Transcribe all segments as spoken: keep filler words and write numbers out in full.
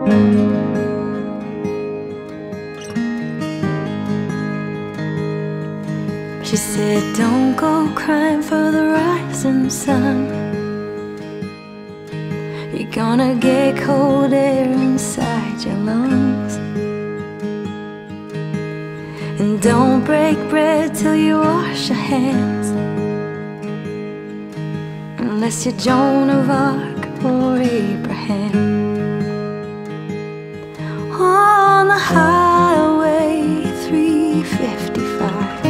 She said, don't go crying for the rising sun. You're gonna get cold air inside your lungs. And don't break bread till you wash your hands, unless you're Joan of Arc or Abraham. On the highway three fifty-five,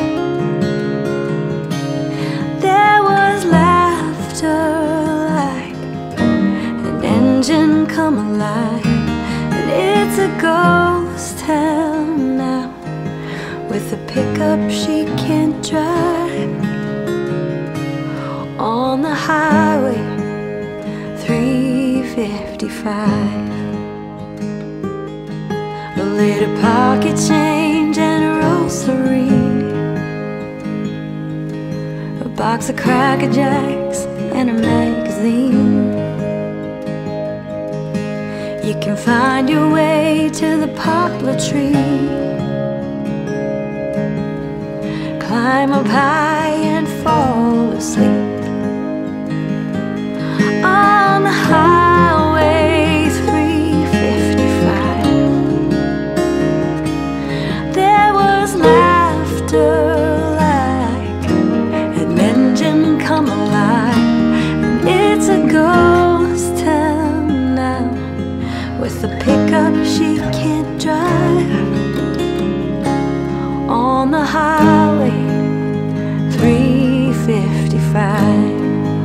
there was laughter like an engine come alive. And it's a ghost town now, with a pickup she can't drive. On the highway three fifty-five, a little pocket change and a rosary, a box of Cracker Jacks and a magazine. You can find your way to the poplar tree, climb up high and fall asleep. On the highway three fifty-five, there was laughter like an engine come alive. And it's a ghost town now, with a pickup she can't drive. On the highway three fifty-five,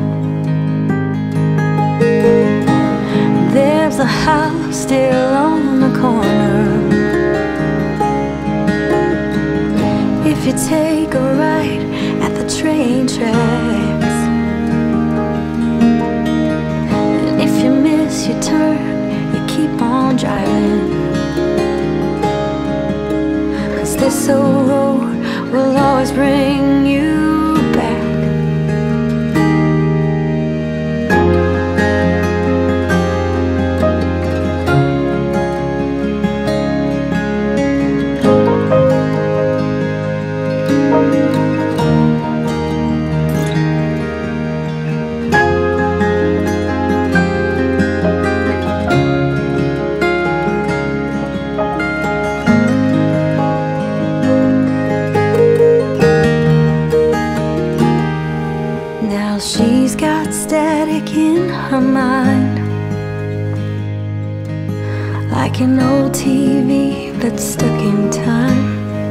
there's a house still on the corner. If you take a ride at the train tracks, and if you miss your turn, you keep on driving, 'cause this old road will always bring you back. Now she's got static in her mind, like an old T V that's stuck in time.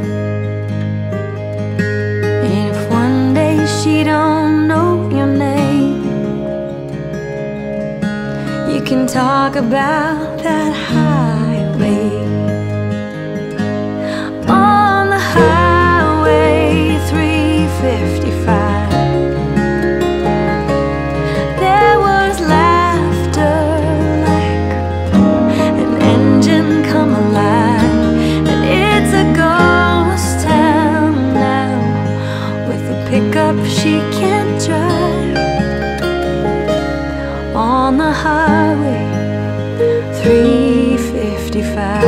And if one day she don't know your name, you can talk about that highway. On the highway three fifty-five, pickup she can't drive. On the highway three fifty-five.